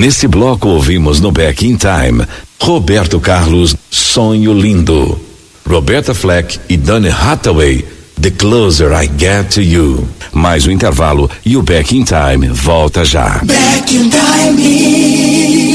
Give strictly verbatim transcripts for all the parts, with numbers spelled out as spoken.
Nesse bloco ouvimos no Back in Time, Roberto Carlos, Sonho Lindo. Roberta Fleck e Donny Hathaway, The Closer I Get to You. Mais um intervalo e o Back in Time volta já. Back in Time.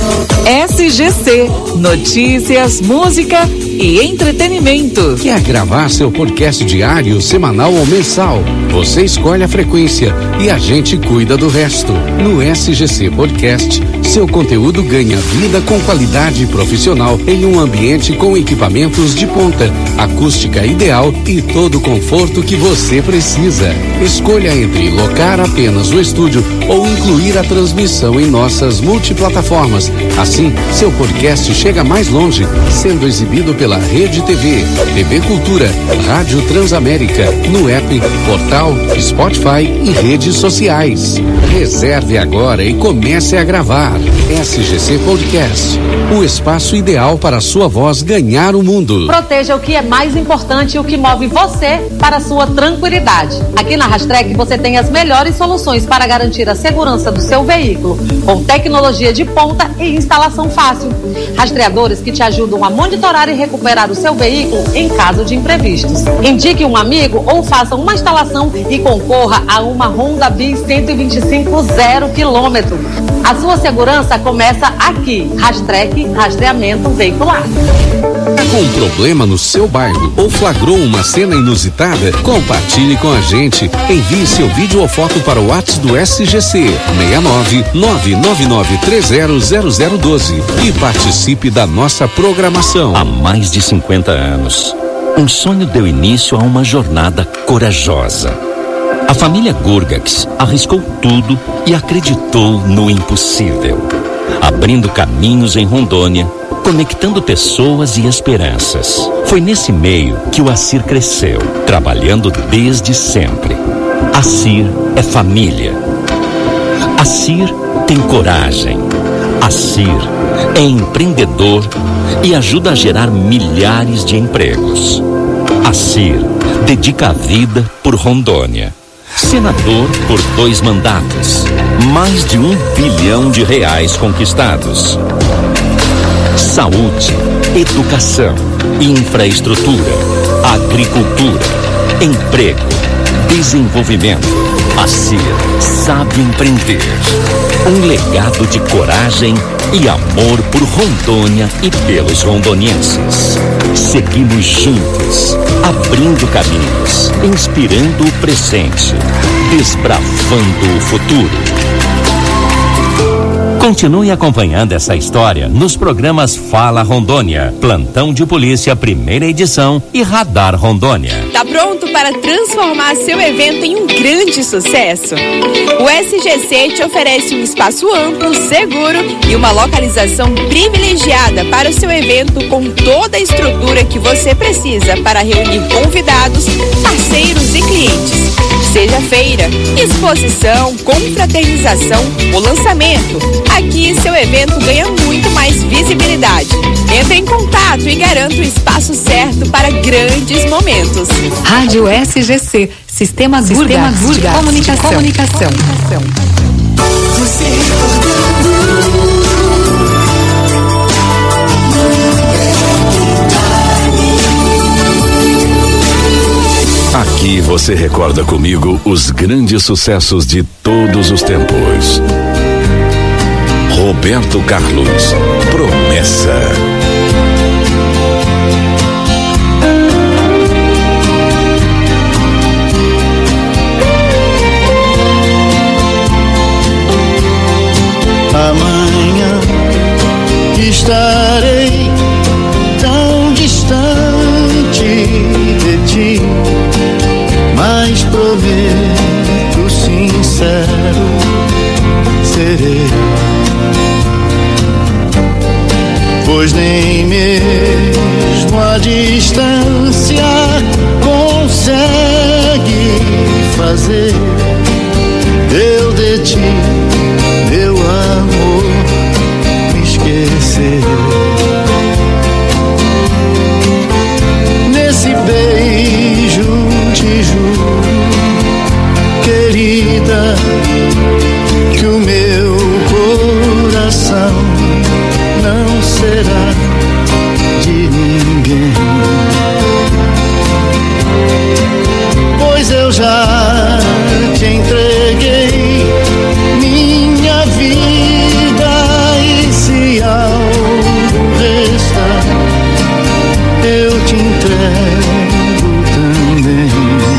S G C, notícias, música e entretenimento. Quer gravar seu podcast diário, semanal ou mensal? Você escolhe a frequência e a gente cuida do resto. No S G C Podcast, seu conteúdo ganha vida com qualidade profissional em um ambiente com equipamentos de ponta, acústica ideal e todo o conforto que você precisa. Escolha entre locar apenas o estúdio ou incluir a transmissão em nossas multiplataformas. Assim, seu podcast chega mais longe, sendo exibido pela Rede T V, T V Cultura, Rádio Transamérica, no app, portal, Spotify e redes sociais. Reserve agora e comece a gravar. S G C Podcast, o espaço ideal para a sua voz ganhar o mundo. Proteja o que é mais importante e o que move você para a sua tranquilidade. Aqui na Rastrec você tem as melhores soluções para garantir a segurança do seu veículo, com tecnologia de ponta e instalação fácil. Rastreadores que te ajudam a monitorar e recuperar o seu veículo em caso de imprevistos. Indique um amigo ou faça uma instalação e concorra a uma Honda Bis cento e vinte e cinco zero quilômetro. A sua segurança começa aqui. Rastrec, rastreamento veicular. Com um problema no seu bairro ou flagrou uma cena inusitada, compartilhe com a gente. Envie seu vídeo ou foto para o WhatsApp do S G C seis nove nove nove nove três zero zero zero um dois e participe da nossa programação. Há mais de cinquenta anos, um sonho deu início a uma jornada corajosa. A família Gurgax arriscou tudo e acreditou no impossível, abrindo caminhos em Rondônia, conectando pessoas e esperanças. Foi nesse meio que o Acir cresceu, trabalhando desde sempre. Acir é família. Acir tem coragem. Acir é empreendedor e ajuda a gerar milhares de empregos. Acir dedica a vida por Rondônia. Senador por dois mandatos. Mais de um bilhão de reais conquistados. Saúde, educação, infraestrutura, agricultura, emprego, desenvolvimento. Acir sabe empreender. Um legado de coragem e amor por Rondônia e pelos rondonienses. Seguimos juntos, abrindo caminhos, inspirando o presente, desbravando o futuro. Continue acompanhando essa história nos programas Fala Rondônia, Plantão de Polícia, primeira edição e Radar Rondônia. Tá pronto para transformar seu evento em um grande sucesso? O S G C te oferece um espaço amplo, seguro e uma localização privilegiada para o seu evento com toda a estrutura que você precisa para reunir convidados, parceiros e clientes. Seja feira, exposição, confraternização ou lançamento, aqui seu evento ganha muito mais visibilidade. Entre em contato e garanta o espaço certo para grandes momentos. Rádio S G C, Sistema Gurgax de Comunicação. Comunicação. Você recordando. Aqui você recorda comigo os grandes sucessos de todos os tempos. Roberto Carlos, Promessa. Amanhã estarei tão distante de ti, mas prometo sincero serei, pois nem mesmo a distância consegue fazer eu de ti, meu amor, me esquecer. Nesse beijo te juro, querida, que o meu coração não será de ninguém, pois eu já te entreguei minha vida, e se algo restar, eu te entrego também.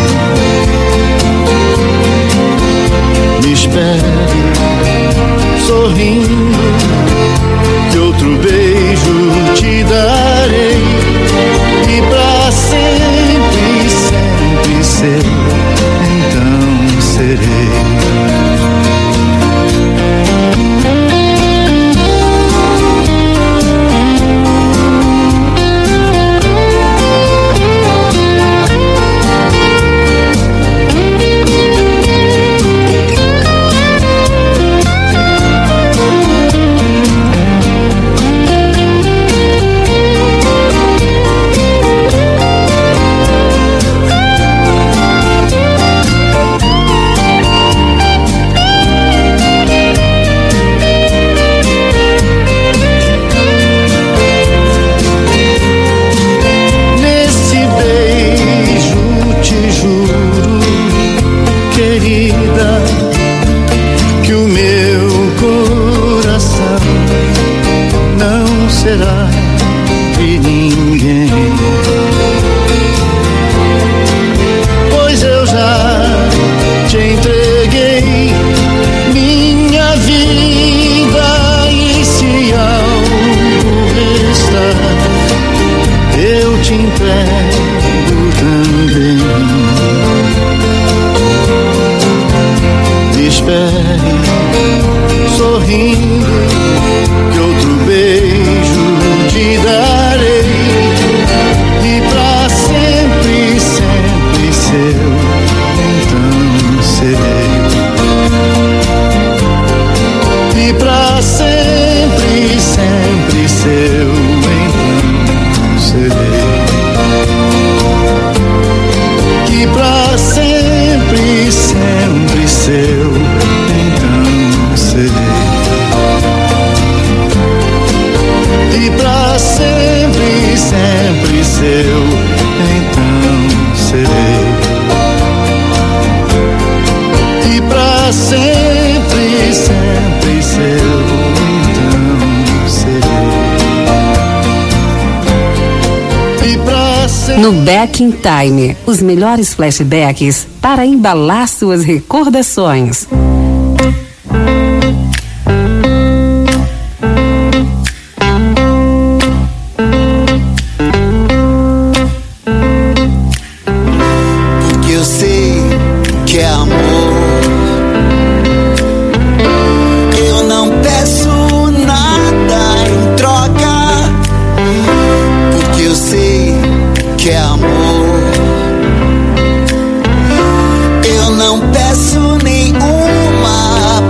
Me espere sorrindo, que outro beijo te darei, e pra sempre, sempre ser, então serei. No Back in Time, os melhores flashbacks para embalar suas recordações. Porque eu sei que é amor, eu não peço nada em troca, porque eu sei que é amor, eu não peço nenhuma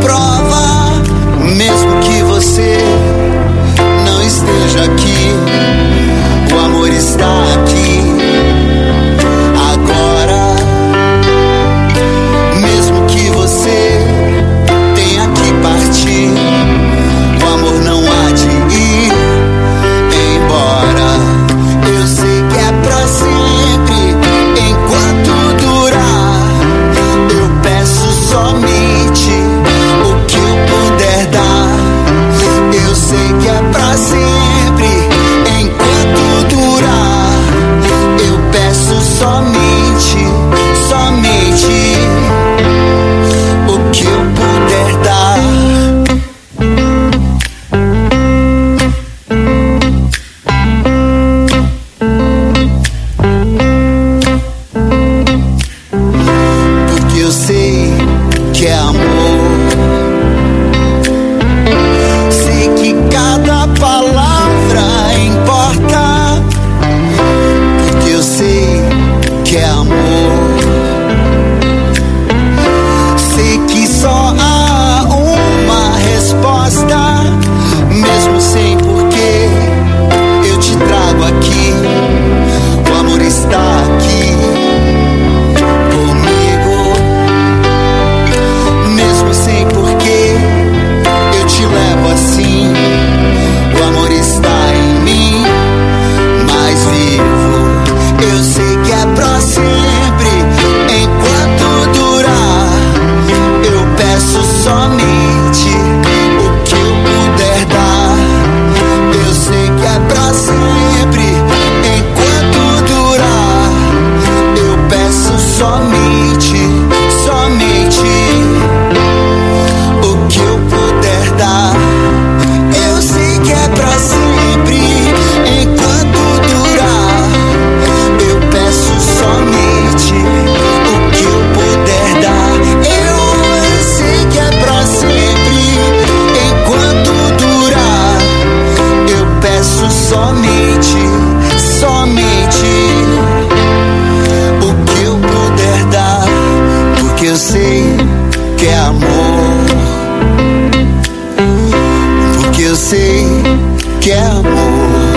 sei que é amor,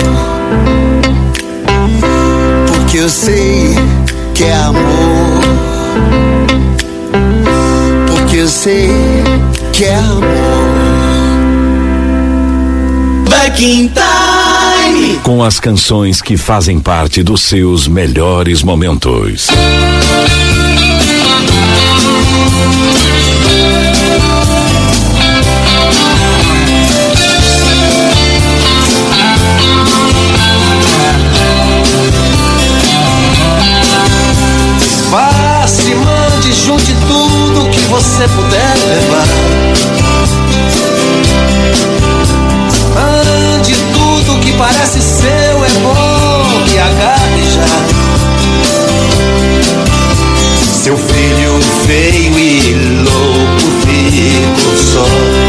porque eu sei que é amor, porque eu sei que é amor. Back in Time, com as canções que fazem parte dos seus melhores momentos. Passe, mande, junte tudo que você puder levar. Ande tudo que parece seu, é bom que agarre já. Seu filho feio e louco fico só,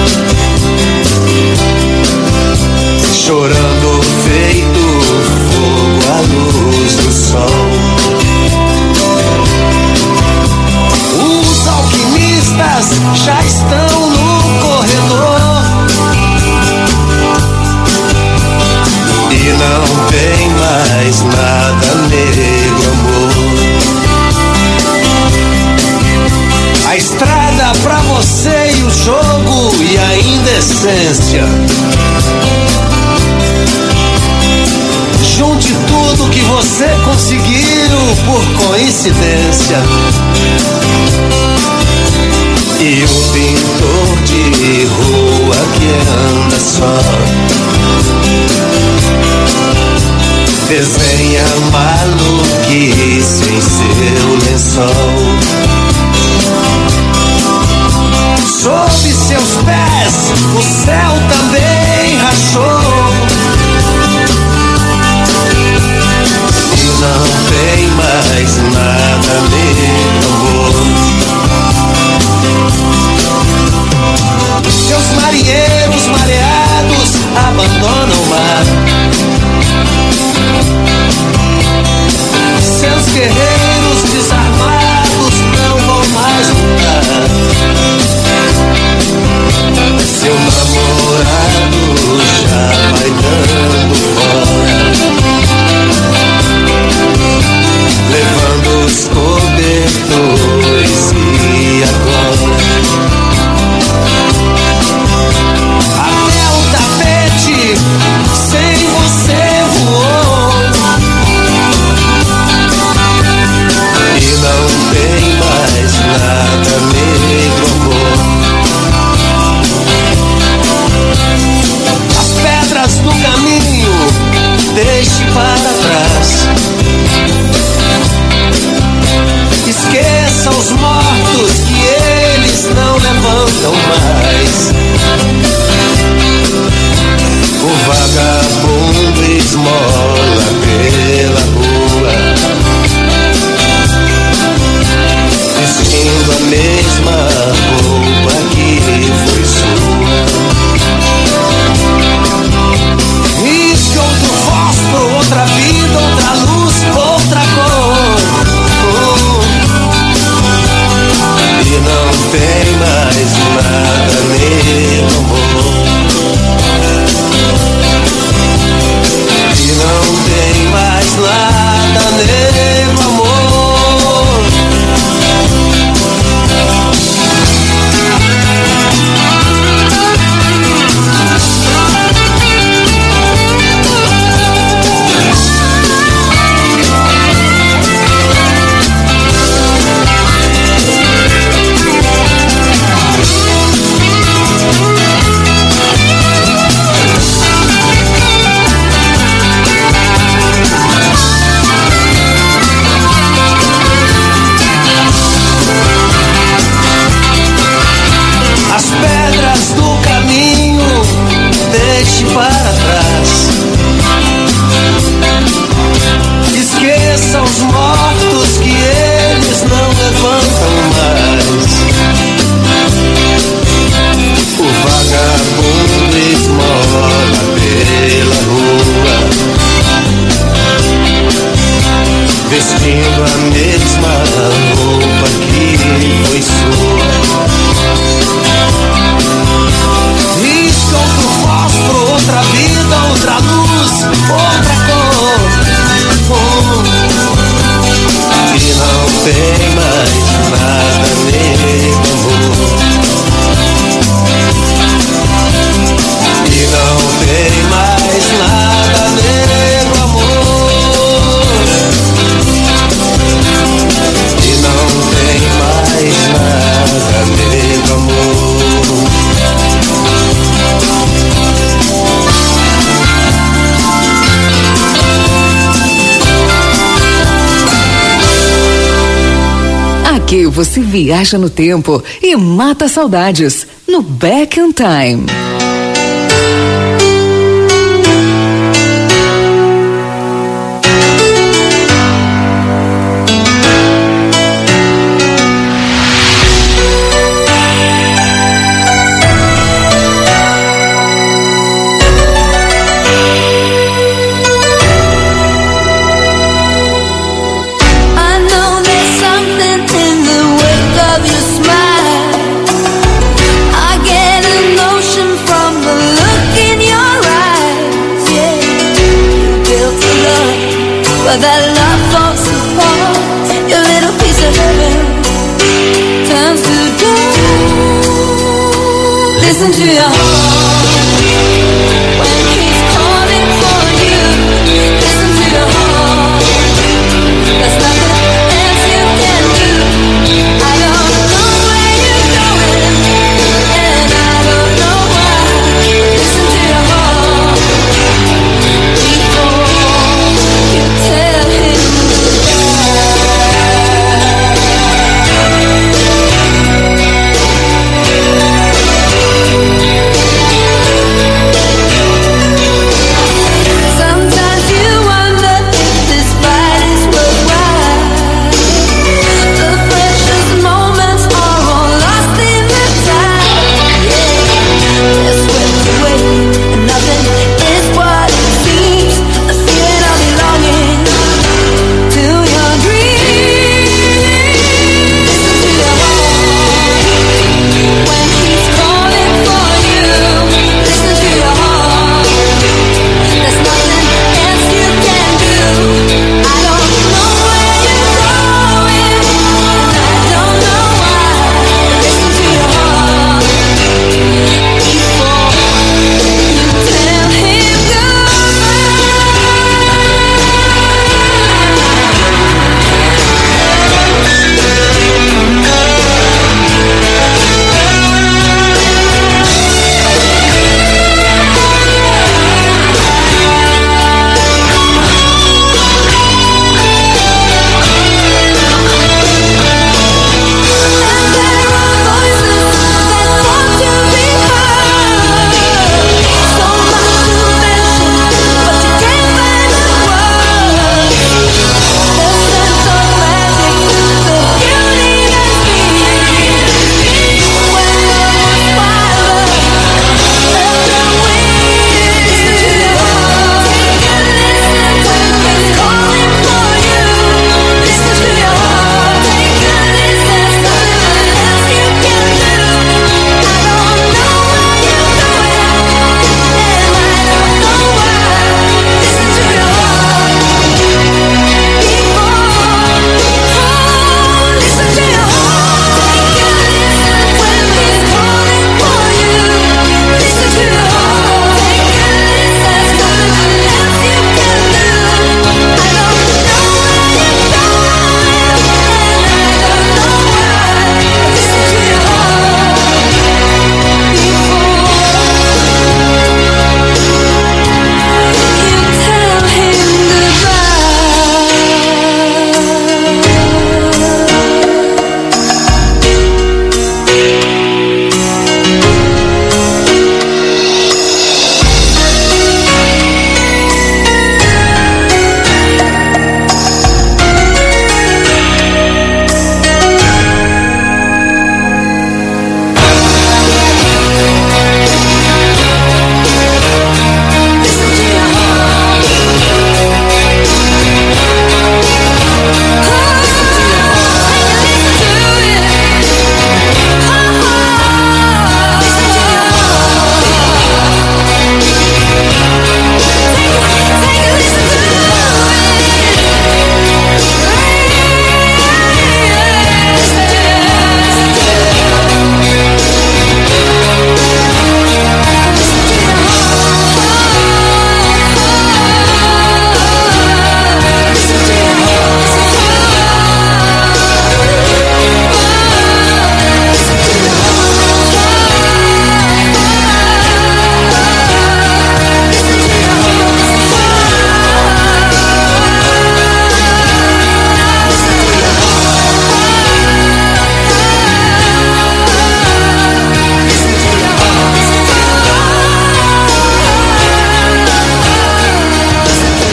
chorando feito fogo à luz do sol. Os alquimistas já estão no corredor e não tem mais nada, negro amor. A estrada pra você e o jogo e a indecência. Junte tudo que você conseguiu por coincidência. E o pintor de rua que anda só desenha maluquice em seu lençol. Sob seus pés o céu também rachou e não tem mais nada, meu amor. Seus marinheiros mareados abandonam o mar. Seus guerreiros desarmados Aqui você viaja no tempo e mata saudades no Back in Time. But that love falls apart. Your little piece of heaven turns to dust. Listen to your heart when he's calling for you. Listen to your heart. There's nothing else you can do. I don't know where you're going, and I don't know why. Listen to your heart before you tell him goodbye.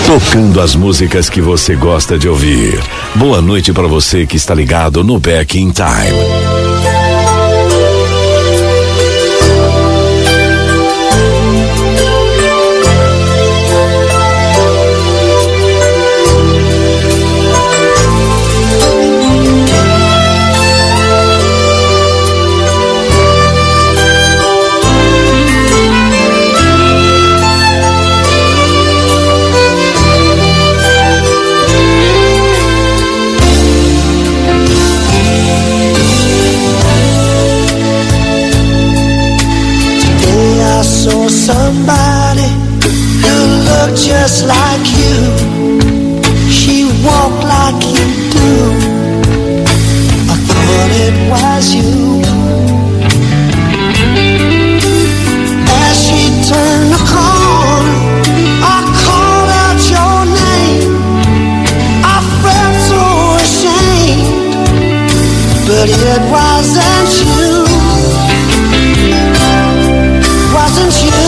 Tocando as músicas que você gosta de ouvir. Boa noite para você que está ligado no Back in Time. Somebody who looked just like you. She walked like you do. I thought it was you. As she turned the corner, I called out your name. I felt so ashamed, but it wasn't you. Wasn't you?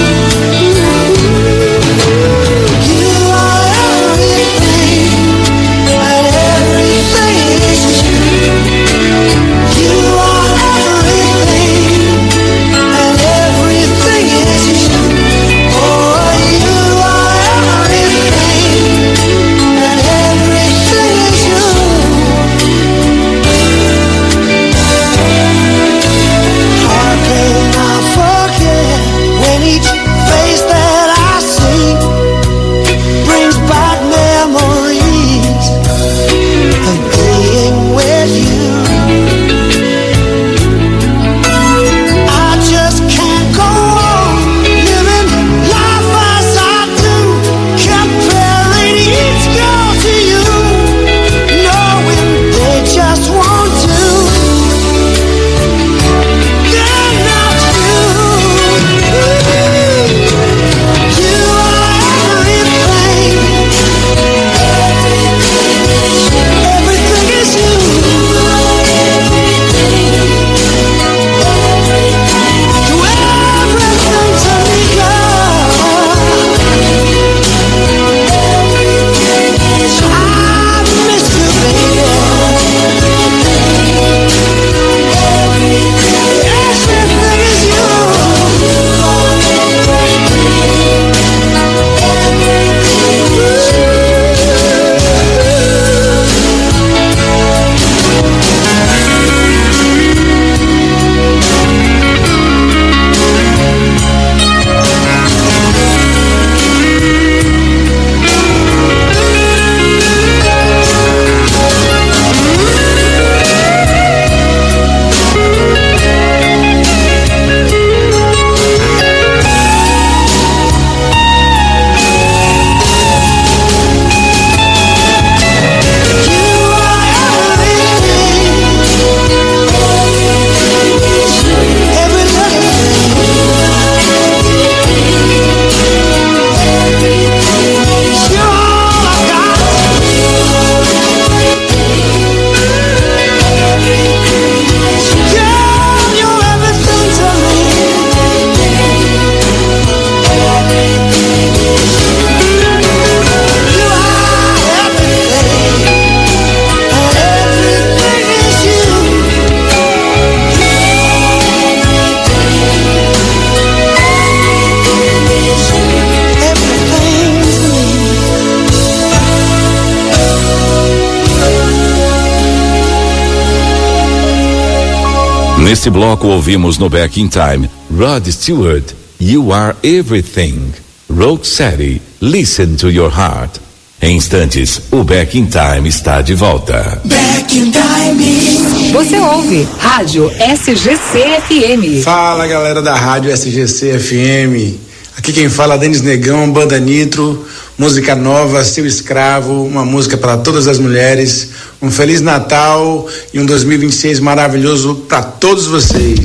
Nesse bloco ouvimos no Back in Time Rod Stewart, You Are Everything, Roxette, Listen to Your Heart. Em instantes, o Back in Time está de volta. Back in Time. Você ouve Rádio S G C F M. Fala, galera da Rádio S G C F M. Aqui quem fala é Denis Negão, Banda Nitro, música nova, Seu Escravo, uma música para todas as mulheres. Um Feliz Natal e um dois mil e vinte e seis maravilhoso para todos vocês.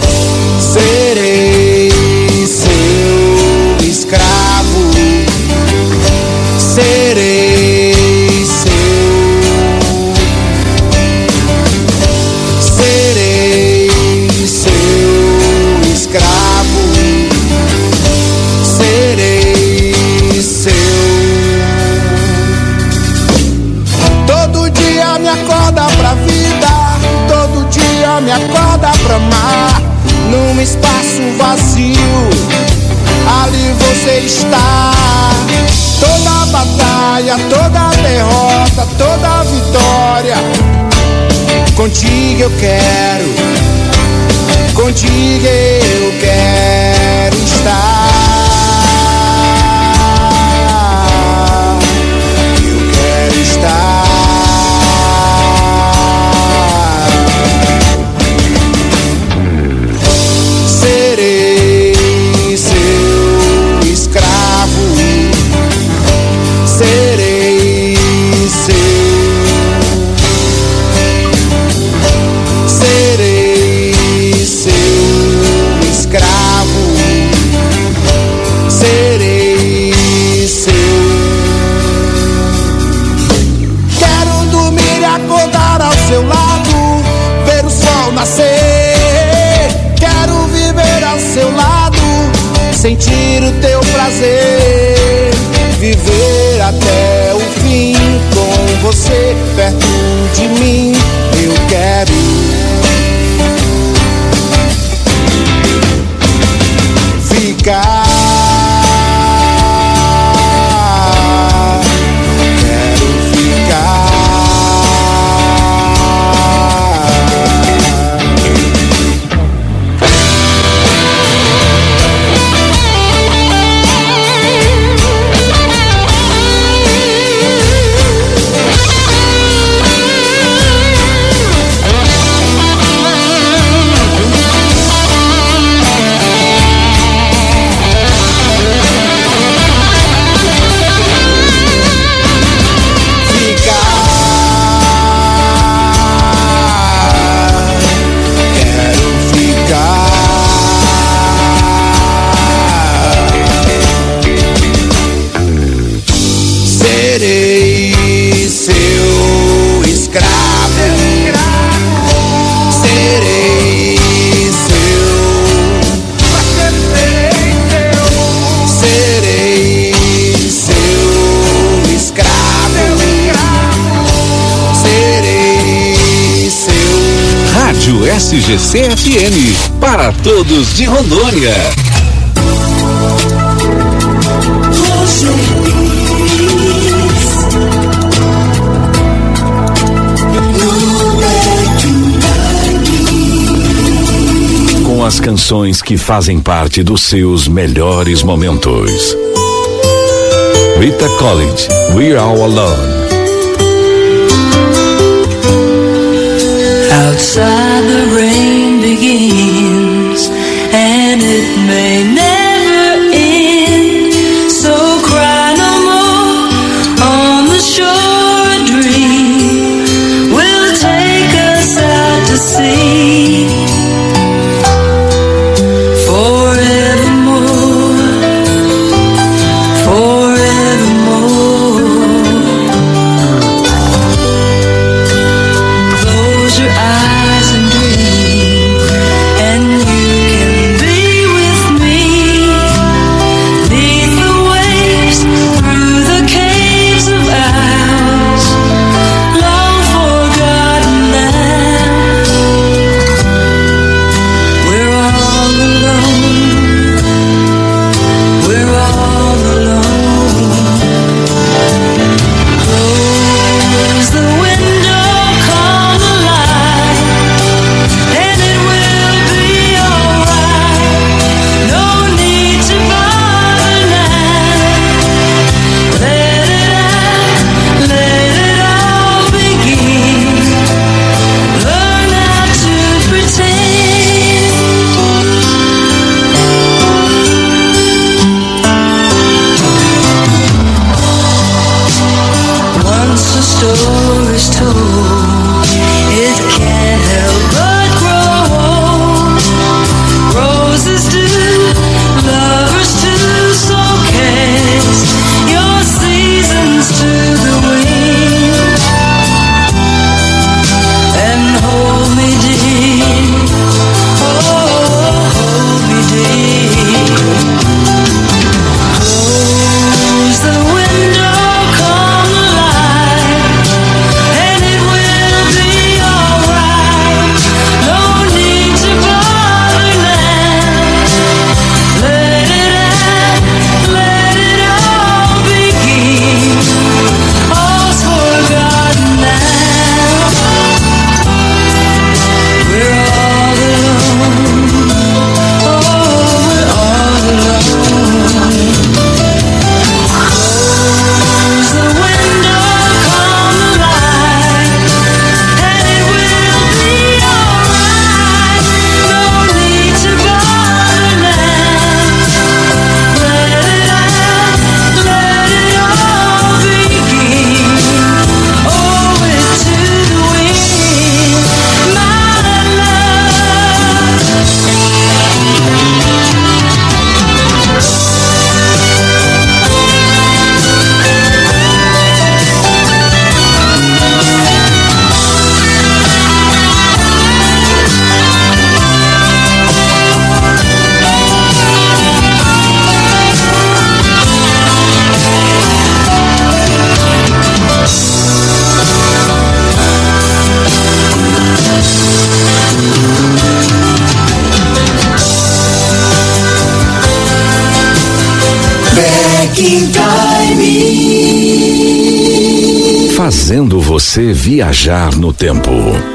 Serei seu escravo, serei seu, serei seu escravo, serei seu. o vazio, ali você está. Toda batalha, toda derrota, toda vitória, contigo eu quero, contigo eu quero estar. Eu quero estar. Serei seu escravo, serei seu, serei seu escravo, serei seu. Quero dormir e acordar ao seu lado, ver o sol nascer. Quero viver ao seu lado, sentir o teu prazer, viver até o fim com você perto de mim. Eu quero ficar, quero ficar. Serei seu escravo, serei seu, serei seu escravo, serei seu. Rádio S G C F M, para todos de Rondônia. Com as canções que fazem parte dos seus melhores momentos. Rita College, We're All Alone. Outside the rain begins, and it may never end. So cry no more on the shore. A dream will take us out to sea. Forevermore, forevermore. Close your eyes and dream, and you can be with me. in Time. Fazendo você viajar no tempo.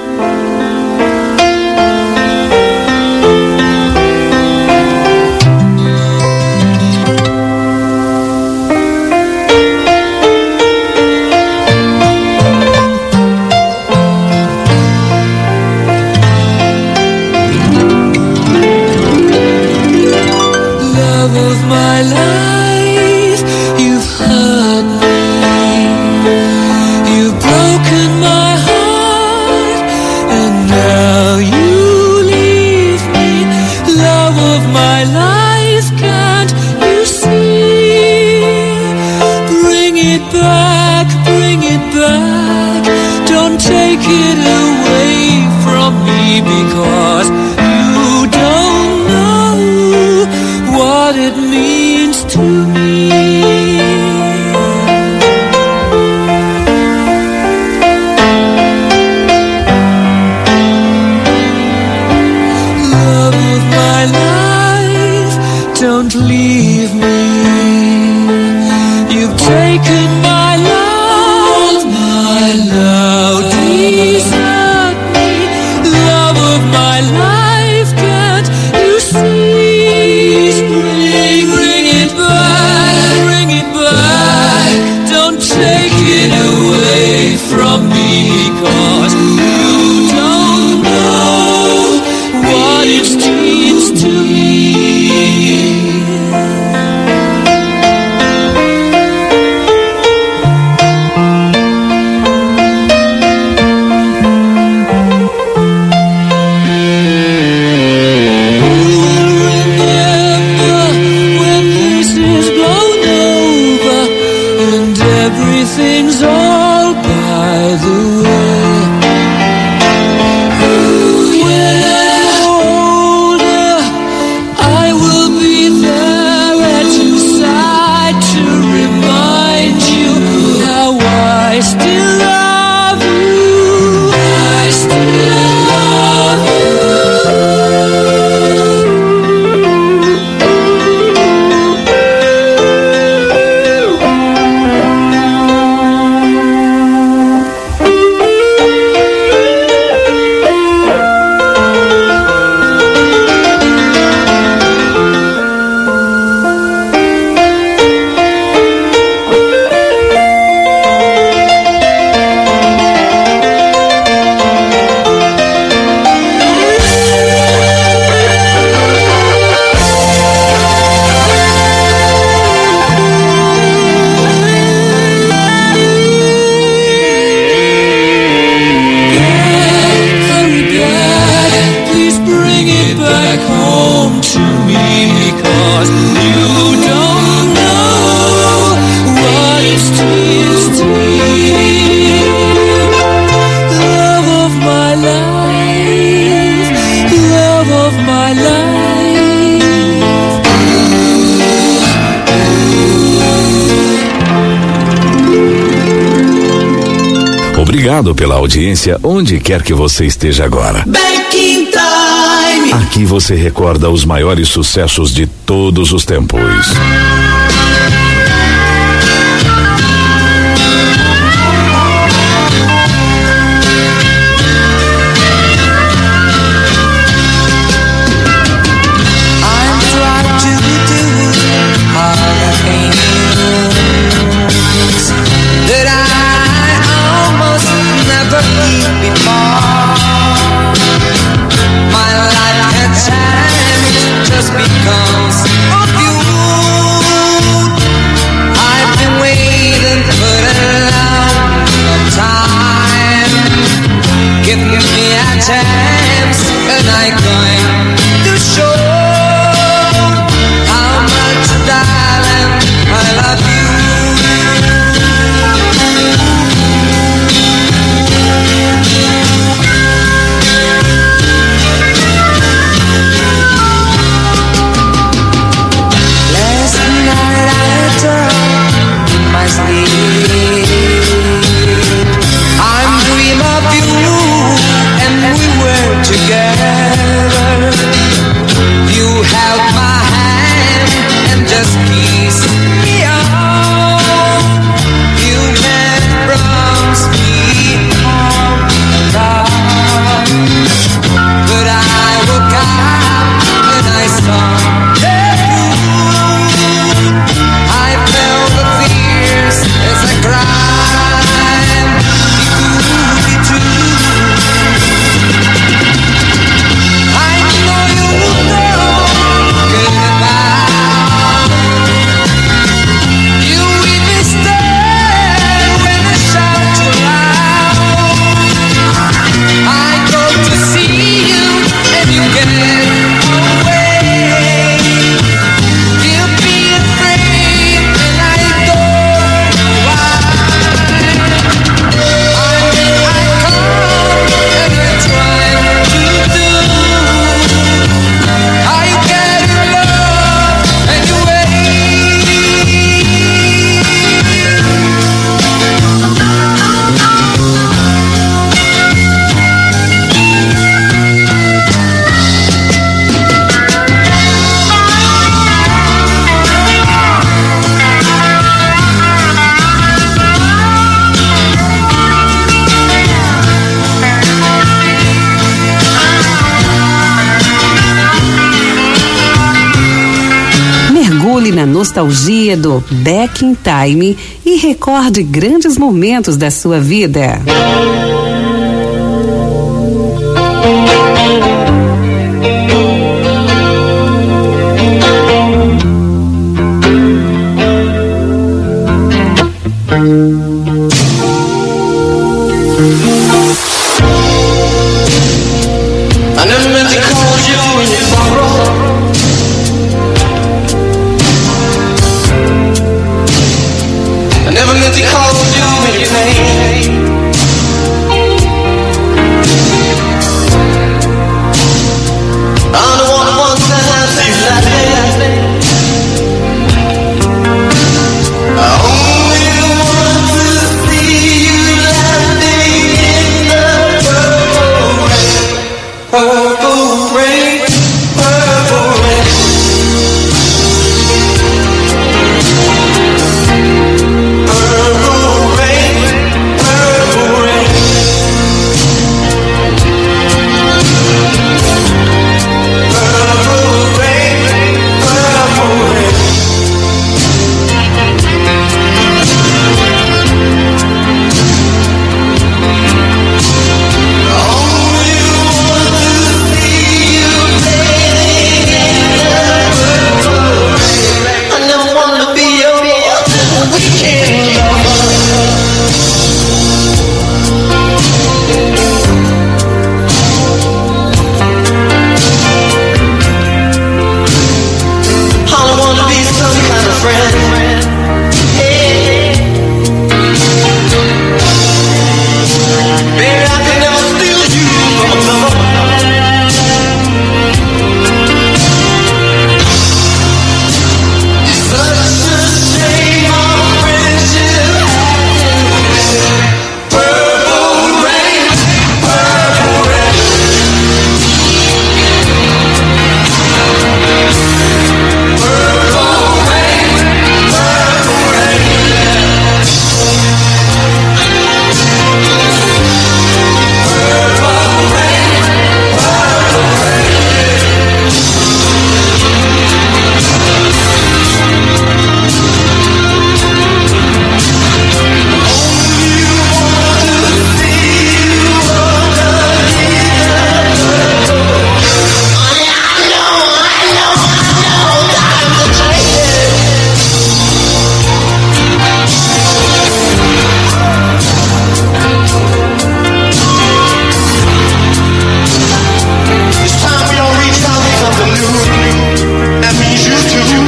Obrigado pela audiência, onde quer que você esteja agora. Back in Time. Aqui você recorda os maiores sucessos de todos os tempos. Because of you, I've been waiting for a long time. Give me a chance, and I'm going to show how much, darling, I love you. I'm dream of you, and we were together. You held my hand and just kissed me up. nostalgia do Back in Time e recorde grandes momentos da sua vida. I never meant to call you in your sorrow. I never meant to call you in your pain. I don't want one time to see laughing. I only want to see you laughing in the purple rain. Purple rain, purple rain. Purple rain, purple rain. Purple rain, purple rain. I never wanted to be your weekend lover. I don't want to be some kind of friend. Hey. Baby, I could never steal you from another. It's such a shame our friendship had. Purple rain, purple rain. Purple rain, purple rain. Purple rain, purple rain. It's time we all reach out to something new. That means you too.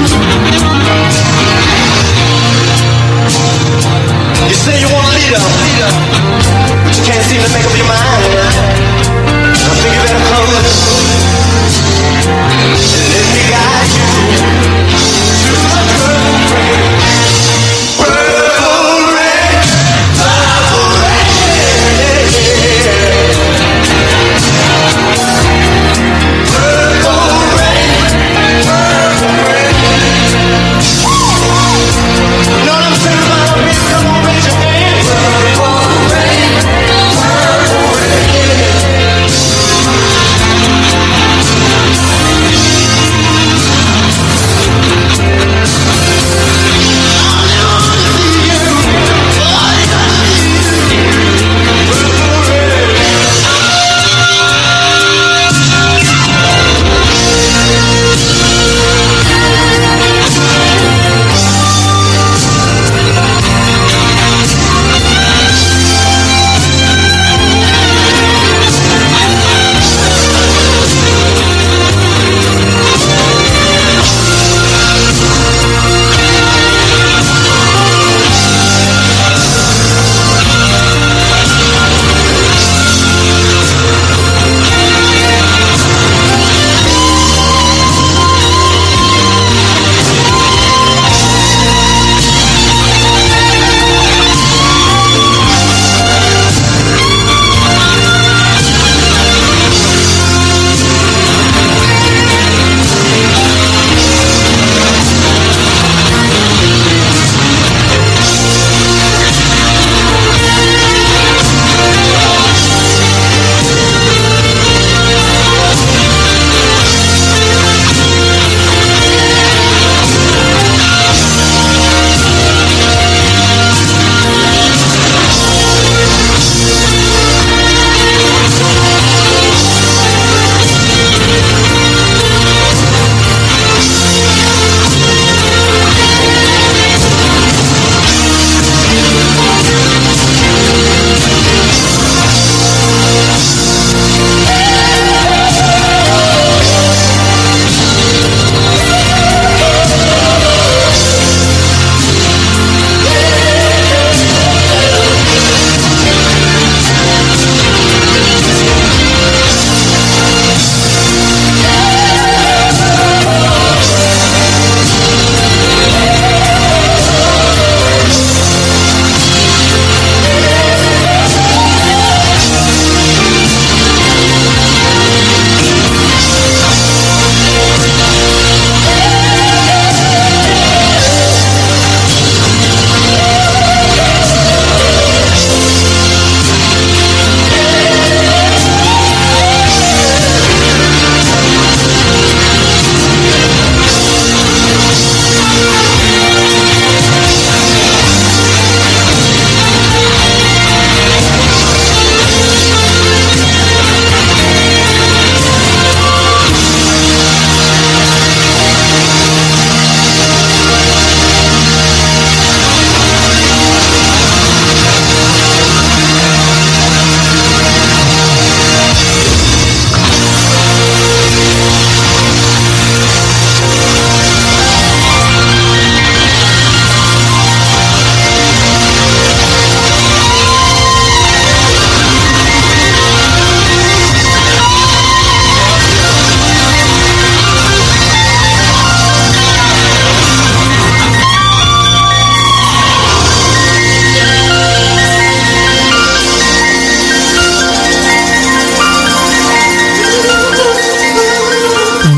You say you want a leader, but you can't seem to make up your mind. I think you better come and let me guide you to the purple rain. Purple rain, purple rain. Purple rain, purple rain. You know what I'm saying about me? Come on, raise your hand. Purple rain, purple rain.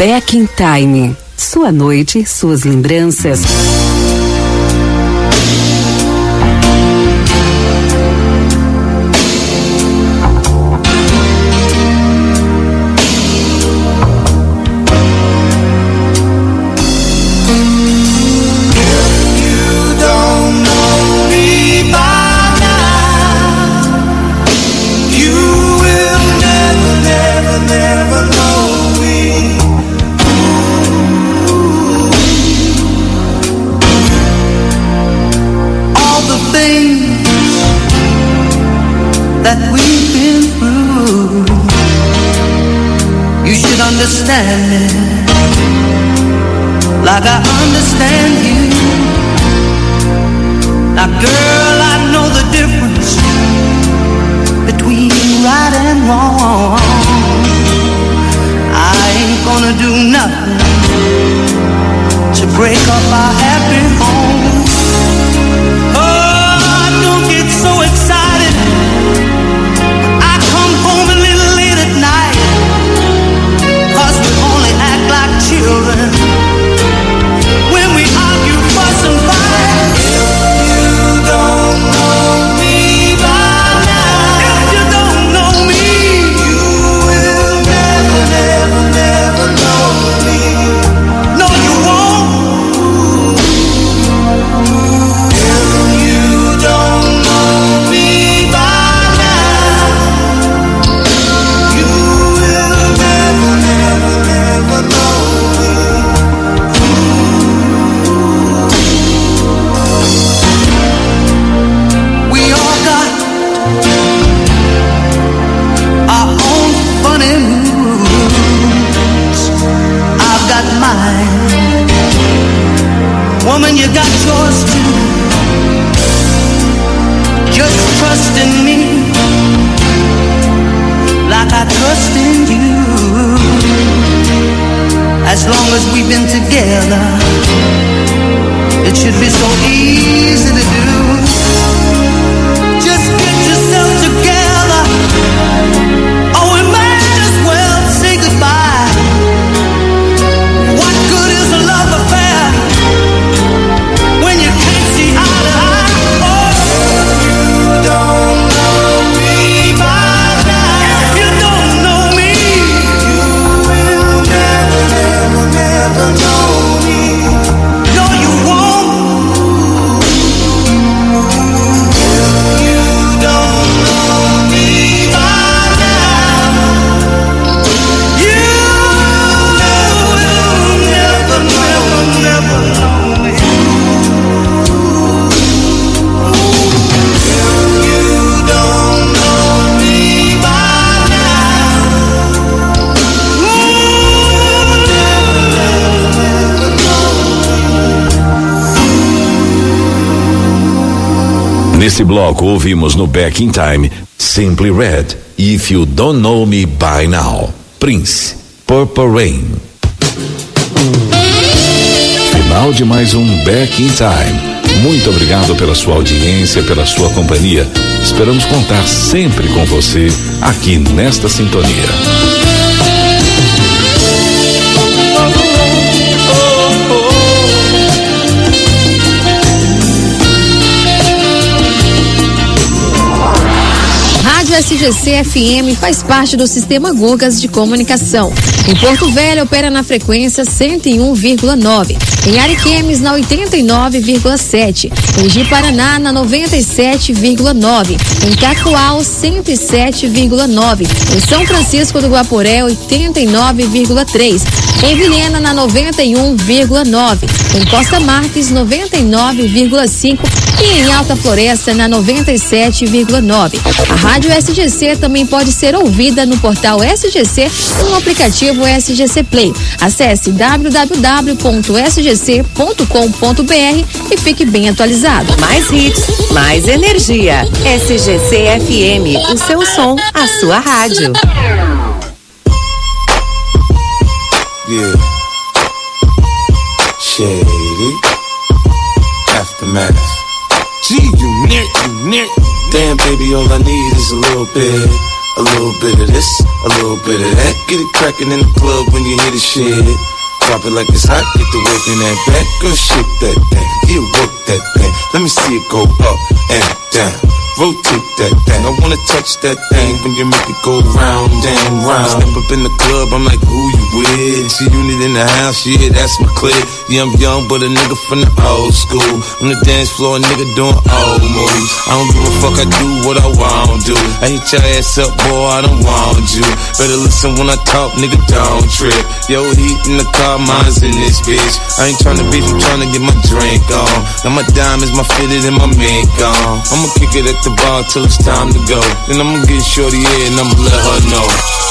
Back in Time. Sua noite, suas lembranças. Understand me like I understand you. Now girl, I know the difference between right and wrong. I ain't gonna do nothing to break up our happy home. Oh, don't get so excited. I come home a little late at night, 'cause we only act like children when we argue, fuss and fight. If you don't know me by now, if you don't know me, you will never, never, never know me. No, you won't. If you don't know me by now, you will never, never, never know me. We all got our own funny moods. I've got mine. Woman, you got yours too. Just trust in me like I trust in you. As long as we've been together, it should be so easy to do. Just get yourself together, or we might as well say goodbye. What good is a love affair when you can't see eye to eye? Oh, you don't know me by now. If you don't know me, you will never, never, never know me. No, you won't. If you don't know me by now, you will never, never, never know me. If you don't know me by now, you will never, never, never know me. Nesse bloco ouvimos no Back in Time Simply Red, If You Don't Know Me By Now, Prince, Purple Rain. Final de mais um Back in Time. Muito obrigado pela sua audiência, pela sua companhia. Esperamos contar sempre com você aqui nesta sintonia. Rádio S G C F M faz parte do Sistema Gurgas de Comunicação. Em Porto Velho opera na frequência cento e um vírgula nove. Em Ariquemes na oitenta e nove vírgula sete. Em Ji-Paraná na noventa e sete vírgula nove. Em Cacoal cento e sete vírgula nove. Em São Francisco do Guaporé oitenta e nove vírgula três. Em Vilhena na noventa e um vírgula nove. Em Costa Marques noventa e nove vírgula cinco. E em Alta Floresta na noventa e sete vírgula nove. A Rádio S G C também pode ser ouvida no portal S G C e no aplicativo S G C Play. Acesse w w w ponto s g c ponto com ponto b r e fique bem atualizado. Mais hits, mais energia. S G C F M, o seu som, a sua rádio. Yeah. Shady. Aftermath. Gee, you nick, you nick. Damn, baby, all I need is a little bit a little bit of this, a little bit of that. Get it crackin' in the club when you hear the shit. Drop it like it's hot, get the work in that back. Girl, shake that thing, yeah, work that thing. Let me see it go up and down. Rotate that thing, I wanna touch that thing when you make it go round and round. Step up in the club, I'm like, who you with? She unit in the house, yeah, that's my clique. Yeah, I'm young, but a nigga from the old school. On the dance floor, a nigga doing old moves. I don't give a fuck, I do what I want to. I hit your ass up, boy, I don't want you. Better listen when I talk, nigga, don't trip. Yo, heat in the car, mine's in this bitch. I ain't tryna beef, I'm tryna get my drink on. Now my diamonds, my fitted, and my mink on. I'ma kick it at the bar till it's time to go. Then I'ma get shorty here and I'ma let her know.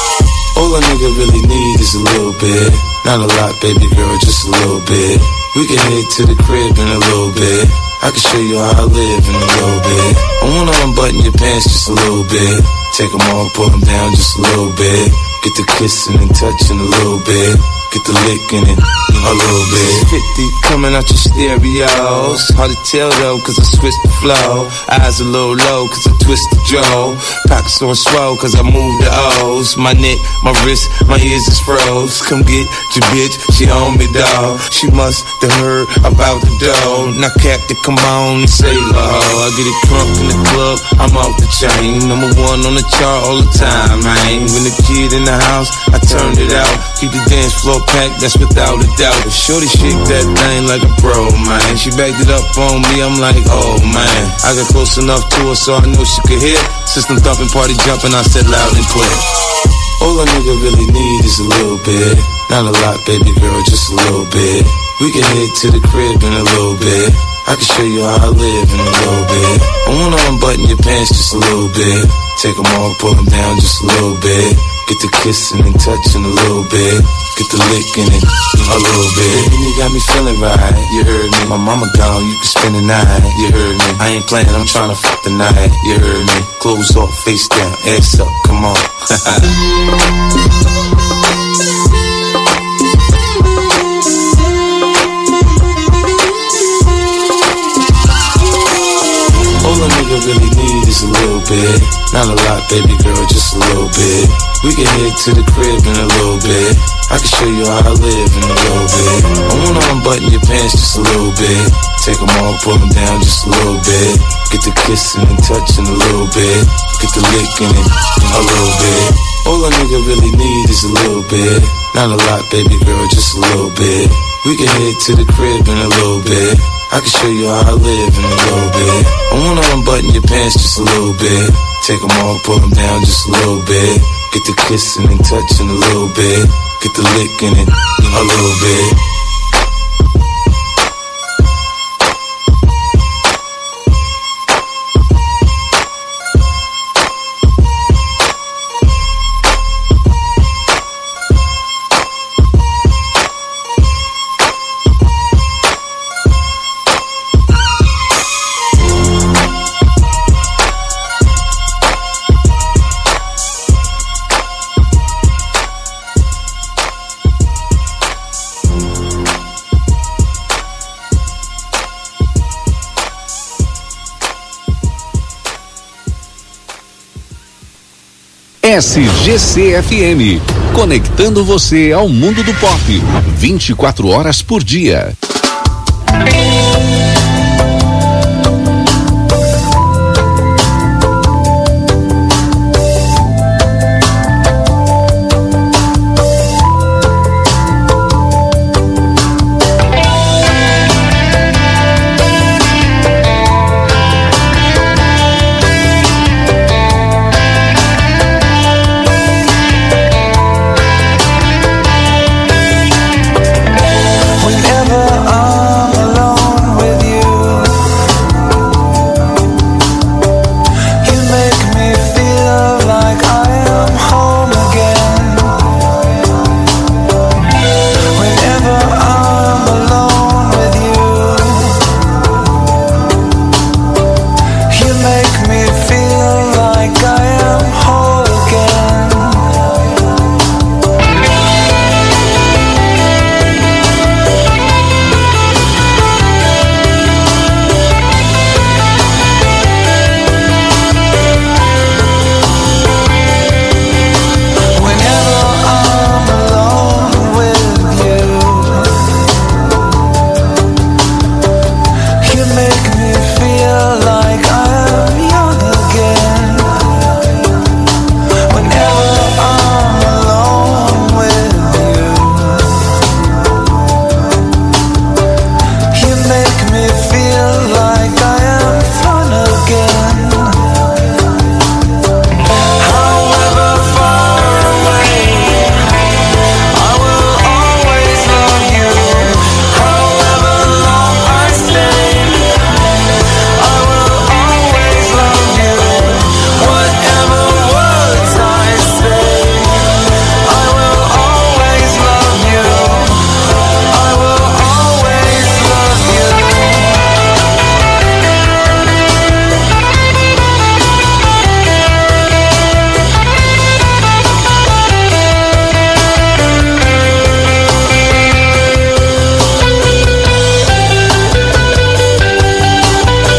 All a nigga really need is a little bit. Not a lot, baby girl, just a little bit. We can head to the crib in a little bit. I can show you how I live in a little bit. I wanna unbutton your pants just a little bit. Take them off, pull them down just a little bit. Get the kissing and touching a little bit. Get the licking it a little bit. fifty coming out your stereos. Hard to tell though, cause I switched the flow. Eyes a little low, cause I twist the jaw. Pockets on swole, cause I move the O's. My neck, my wrist, my ears is froze. Come get your bitch, she on me, dawg. She must have heard about the dough. Now Captain, come on and say low. I get it crunk in the club, I'm off the chain. Number one on the chart all the time, man. When the kid in the house, I turned it out. Keep the dance floor packed, that's without a doubt. But shorty shake that thing like a pro, man. She backed it up on me, I'm like, oh man. I got close enough to her so I knew she could hear. System thumping, party jumping, I said loud and clear. All a nigga really need is a little bit. Not a lot, baby girl, just a little bit. We can head to the crib in a little bit. I can show you how I live in a little bit. I wanna unbutton your pants just a little bit. Take them off, pull them down just a little bit. Get the kissing and touching a little bit. Get the licking it a little bit. And you got me feeling right, you heard me. My mama gone, you can spend the night, you heard me. I ain't playing, I'm trying to fuck the night, you heard me. Clothes off, face down, ass up, come on. All a nigga really need is a little bit. Not a lot, baby girl, just a little bit. We can head to the crib in a little bit. I can show you how I live in a little bit. I wanna unbutton your pants just a little bit. Take them off, pull them down just a little bit. Get the kissing and touching a little bit. Get the licking it a little bit. All a nigga really need is a little bit. Not a lot, baby girl, just a little bit. We can head to the crib in a little bit. I can show you how I live in a little bit. I wanna unbutton your pants just a little bit. Take them off, pull them down just a little bit. Get the kissing and touching a little bit. Get the licking it a little bit. S G C F M, conectando você ao mundo do pop, vinte e quatro horas por dia.